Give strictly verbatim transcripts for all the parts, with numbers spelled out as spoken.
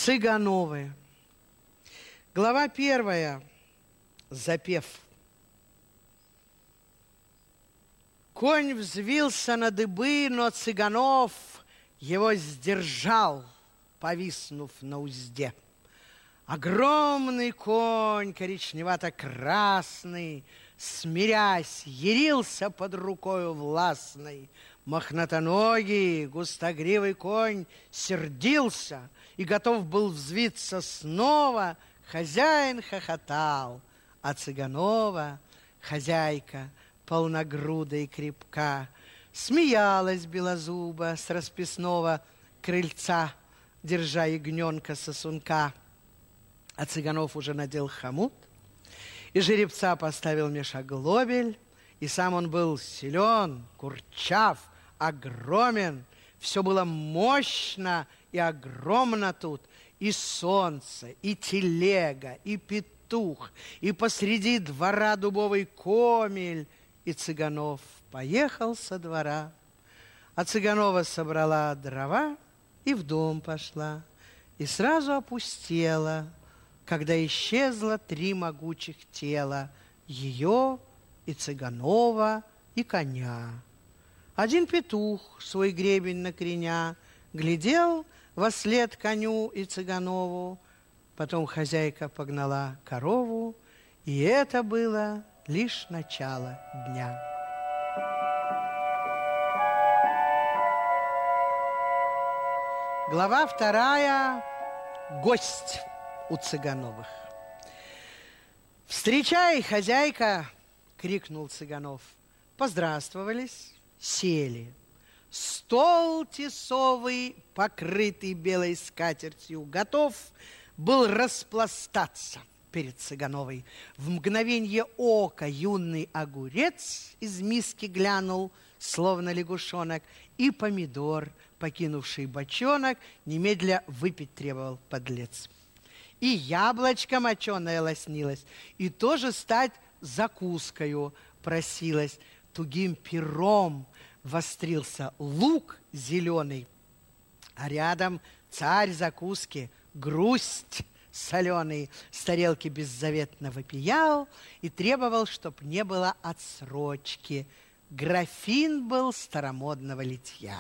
Цыгановы. Глава первая. Запев. Конь взвился на дыбы, но Цыганов его сдержал, повиснув на узде. Огромный конь, коричневато-красный, смирясь, ярился под рукою властной. Мохнатоногий, густогривый конь сердился и готов был взвиться снова. Хозяин хохотал, а Цыганова, хозяйка, полногруда и крепка, смеялась белозуба с расписного крыльца, держа ягненка-сосунка. А Цыганов уже надел хомут, и жеребца поставил меж оглобель, и сам он был силен, курчав, огромен. Все было мощно и огромно тут. И солнце, и телега, и петух, и посреди двора дубовый комель. И Цыганов поехал со двора. А Цыганова собрала дрова и в дом пошла. И сразу опустела, когда исчезло три могучих тела, ее и Цыганова, и коня. Один петух, свой гребень накреня, глядел вослед коню и Цыганову. Потом хозяйка погнала корову, и это было лишь начало дня. Глава вторая. Гость у Цыгановых. «Встречай, хозяйка!» — крикнул Цыганов. Поздравствовались, сели. Стол тесовый, покрытый белой скатертью, готов был распластаться перед Цыгановой. В мгновенье ока юный огурец из миски глянул, словно лягушонок, и помидор, покинувший бочонок, немедля выпить требовал подлец. И яблочко моченое лоснилось, и тоже стать закускою просилась. Тугим пером вострился лук зеленый, а рядом царь закуски, грусть соленый, с тарелки беззаветно вопиял и требовал, чтоб не было отсрочки. Графин был старомодного литья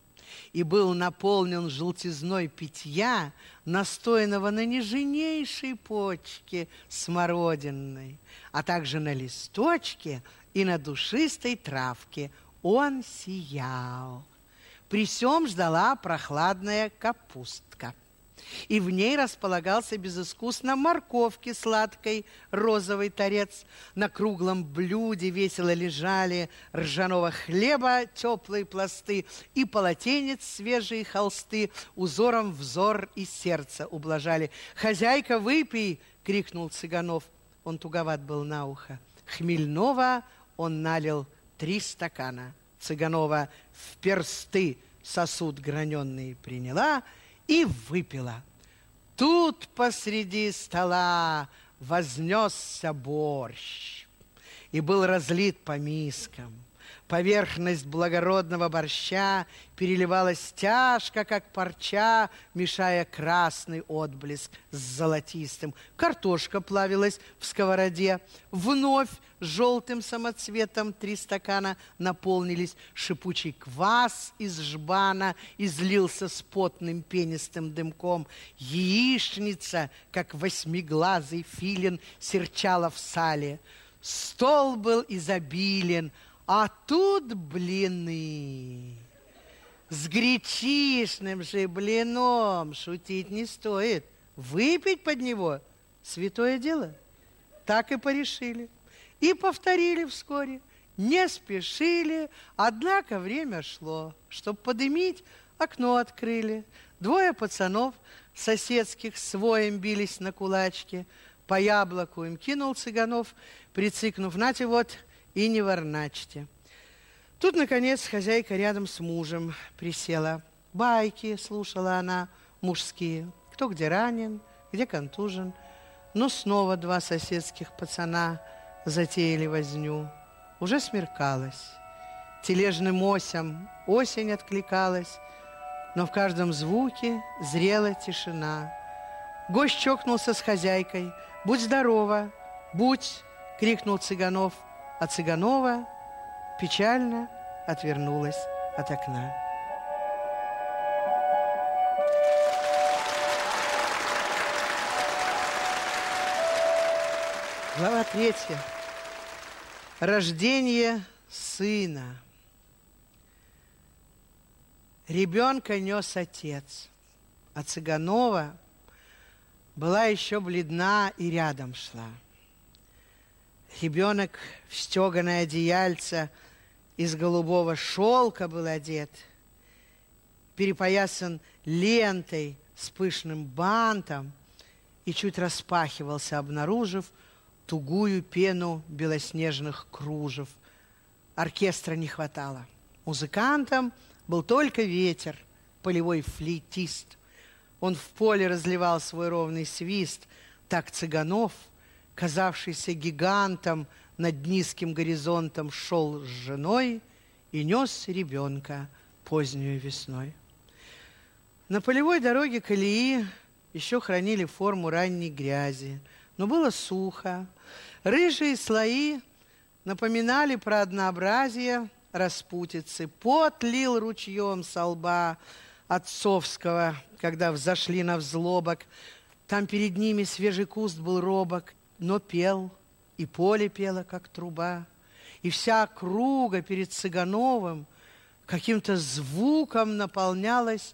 и был наполнен желтизной питья, настоянного на нежнейшей почке смородинной, а также на листочке и на душистой травке. Он сиял. При сём ждала прохладная капустка, и в ней располагался безыскусно морковки сладкой розовый торец. На круглом блюде весело лежали ржаного хлеба теплые пласты и полотенец свежие холсты, узором взор и сердце ублажали. «Хозяйка, выпей!» — крикнул Цыганов. Он туговат был на ухо. Хмельного он налил три стакана. Цыганова в персты сосуд граненый приняла и выпила. Тут посреди стола вознесся борщ и был разлит по мискам. Поверхность благородного борща переливалась тяжко, как парча, мешая красный отблеск с золотистым. Картошка плавилась в сковороде. Вновь желтым самоцветом три стакана наполнились. Шипучий квас из жбана излился с потным пенистым дымком. Яичница, как восьмиглазый филин, серчала в сале. Стол был изобилен, а тут блины. С гречишным же блином шутить не стоит. Выпить под него — святое дело. Так и порешили. И повторили вскоре. Не спешили, однако время шло. Чтоб подымить, окно открыли. Двое пацанов соседских с воем бились на кулачке. По яблоку им кинул Цыганов, прицикнув: «Нате вот, и не ворначьте». Тут, наконец, хозяйка рядом с мужем присела. Байки слушала она, мужские. Кто где ранен, где контужен. Но снова два соседских пацана затеяли возню. Уже смеркалось. Тележным осям осень откликалась, но в каждом звуке зрела тишина. Гость чокнулся с хозяйкой. «Будь здорова! Будь!» — крикнул Цыганов. А Цыганова печально отвернулась от окна. Глава третья. Рождение сына. Ребенка нес отец, а Цыганова была еще бледна и рядом шла. Ребенок в стеганое одеяльце из голубого шелка был одет, перепоясан лентой с пышным бантом и чуть распахивался, обнаружив тугую пену белоснежных кружев. Оркестра не хватало. Музыкантом был только ветер, полевой флейтист. Он в поле разливал свой ровный свист. Так Цыганов, казавшийся гигантом, над низким горизонтом шел с женой и нес ребенка позднюю весной. На полевой дороге колеи еще хранили форму ранней грязи, но было сухо. Рыжие слои напоминали про однообразие распутицы. Пот лил ручьем со лба отцовского, когда взошли на взлобок. Там перед ними свежий куст был робок, но пел, и поле пело, как труба. И вся округа перед Цыгановым каким-то звуком наполнялась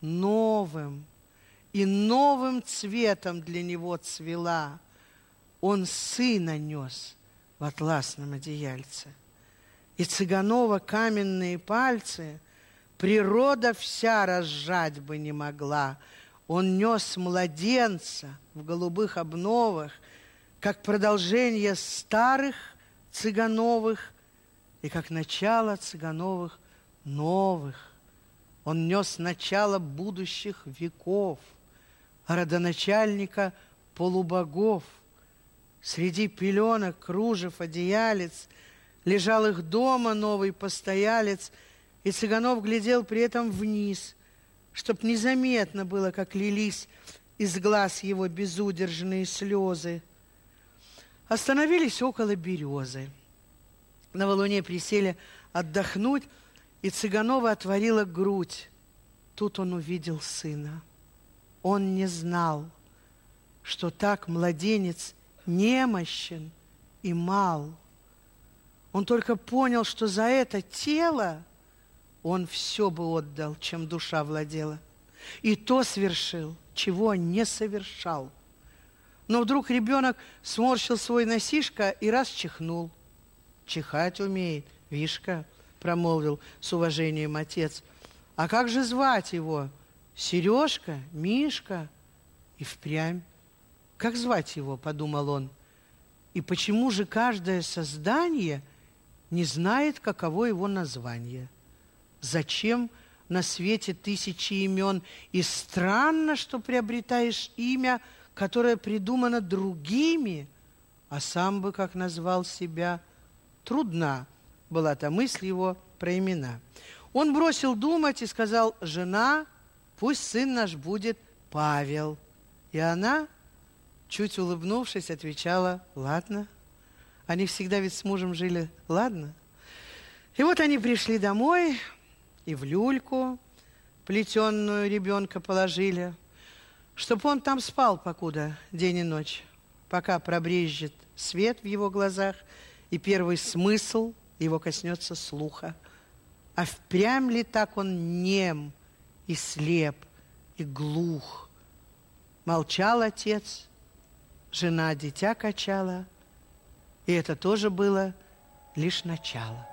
новым, и новым цветом для него цвела. Он сына нес в атласном одеяльце. И Цыганова каменные пальцы природа вся разжать бы не могла. Он нес младенца в голубых обновах, как продолжение старых Цыгановых и как начало Цыгановых новых. Он нес начало будущих веков, родоначальника полубогов. Среди пеленок, кружев, одеялец лежал их дома новый постоялец, и Цыганов глядел при этом вниз, чтоб незаметно было, как лились из глаз его безудержные слезы. Остановились около березы. На валуне присели отдохнуть, и Цыганова отворила грудь. Тут он увидел сына. Он не знал, что так младенец немощен и мал. Он только понял, что за это тело он все бы отдал, чем душа владела. И то совершил, чего не совершал. Но вдруг ребенок сморщил свой носишко и раз чихнул. «Чихать умеет, Вишка», — промолвил с уважением отец. «А как же звать его? Сережка? Мишка?» И впрямь. «Как звать его?» — подумал он. «И почему же каждое создание не знает, каково его название? Зачем на свете тысячи имен? И странно, что приобретаешь имя, которое придумано другими, а сам бы как назвал себя. Трудна была та мысль его про имена. Он бросил думать и сказал: «Жена, пусть сын наш будет Павел». И она, чуть улыбнувшись, отвечала: «Ладно». Они всегда ведь с мужем жили ладно. И вот они пришли домой, и в люльку плетенную ребенка положили, чтоб он там спал покуда день и ночь, пока пробрезжит свет в его глазах, и первый смысл его коснется слуха. А впрямь ли так он нем и слеп, и глух? Молчал отец, жена дитя качала, и это тоже было лишь начало.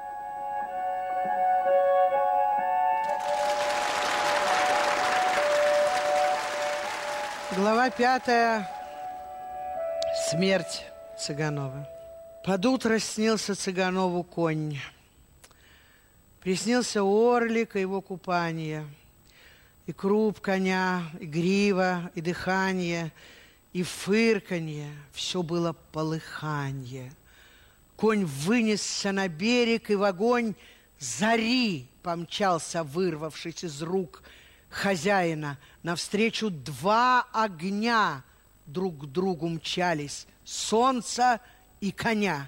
Глава пятая. Смерть Цыганова. Под утро снился Цыганову конь. Приснился орлик и его купание, и круп коня, и грива, и дыхание, и фырканье. Все было полыханье. Конь вынесся на берег, и в огонь зари помчался, вырвавшись из рук хозяина навстречу два огня друг к другу мчались, солнца и коня.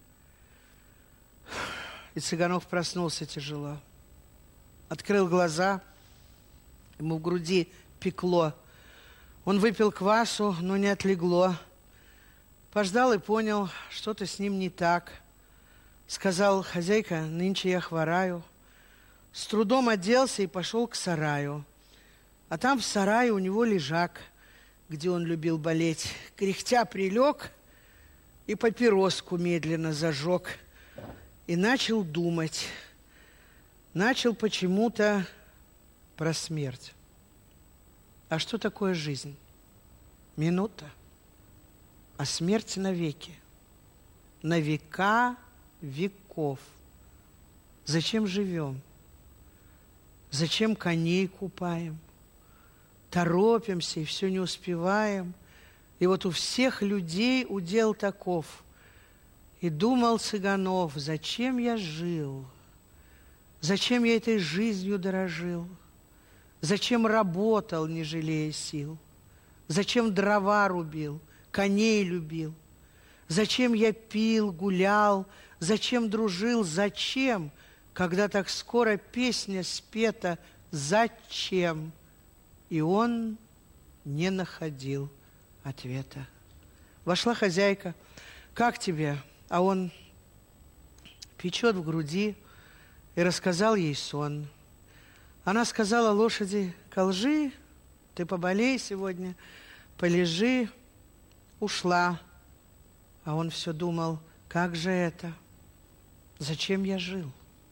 И Цыганов проснулся тяжело. Открыл глаза, ему в груди пекло. Он выпил квасу, но не отлегло. Пождал и понял, что-то с ним не так. Сказал: хозяйка, нынче я хвораю. С трудом оделся и пошел к сараю. А там в сарае у него лежак, где он любил болеть. Кряхтя прилег и папироску медленно зажег. И начал думать. Начал почему-то про смерть. А что такое жизнь? Минута. А смерть навеки. На века веков. Зачем живем? Зачем коней купаем? Торопимся и все не успеваем. И вот у всех людей удел таков. И думал Цыганов: зачем я жил? Зачем я этой жизнью дорожил? Зачем работал, не жалея сил? Зачем дрова рубил, коней любил? Зачем я пил, гулял? Зачем дружил? Зачем, когда так скоро песня спета «Зачем?» И он не находил ответа. Вошла хозяйка. «Как тебе?» А он печет в груди, и рассказал ей сон. Она сказала лошади: «Колжи, ты поболей сегодня, полежи». Ушла. А он все думал: как же это? Зачем я жил?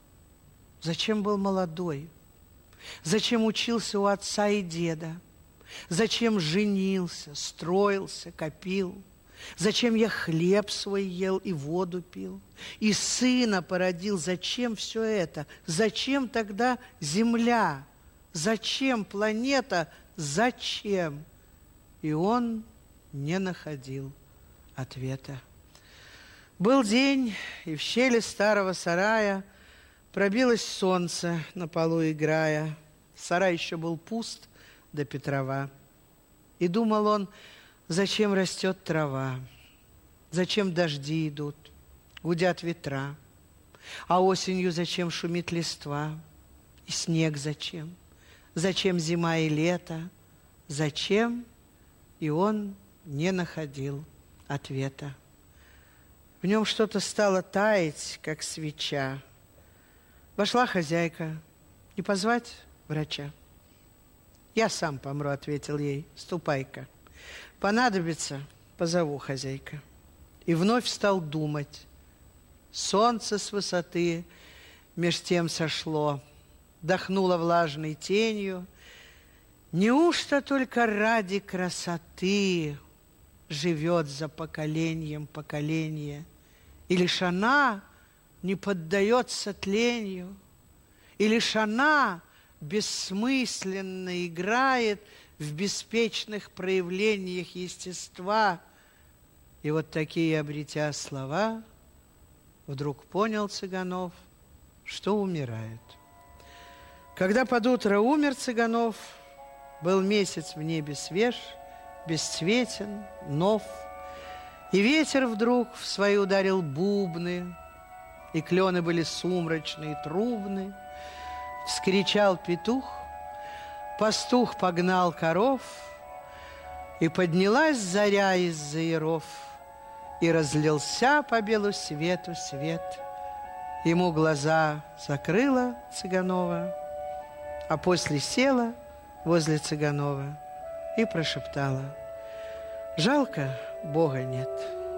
Зачем был молодой? Зачем учился у отца и деда? Зачем женился, строился, копил? Зачем я хлеб свой ел и воду пил? И сына породил? Зачем все это? Зачем тогда земля? Зачем планета? Зачем? И он не находил ответа. Был день, и в щели старого сарая пробилось солнце, на полу играя. Сарай еще был пуст до Петрова. И думал он: зачем растет трава? Зачем дожди идут, гудят ветра? А осенью зачем шумит листва? И снег зачем? Зачем зима и лето? Зачем? И он не находил ответа. В нем что-то стало таять, как свеча. Вошла хозяйка. Не позвать врача? «Я сам помру», — ответил ей. «Ступай-ка. Понадобится, позову, хозяйка». И вновь стал думать. Солнце с высоты меж тем сошло, дохнуло влажной тенью. Неужто только ради красоты живет за поколением поколение? И лишь она не поддается тлению, и лишь она бессмысленно играет в беспечных проявлениях естества. И вот такие, обретя слова, вдруг понял Цыганов, что умирает. Когда под утро умер Цыганов, был месяц в небе свеж, бесцветен, нов, и ветер вдруг в свои ударил бубны, и клены были сумрачные, трубны. Вскричал петух, пастух погнал коров, и поднялась заря из-за яров, и разлился по белу свету свет. Ему глаза закрыла Цыганова, а после села возле Цыганова и прошептала: «Жалко, Бога нет».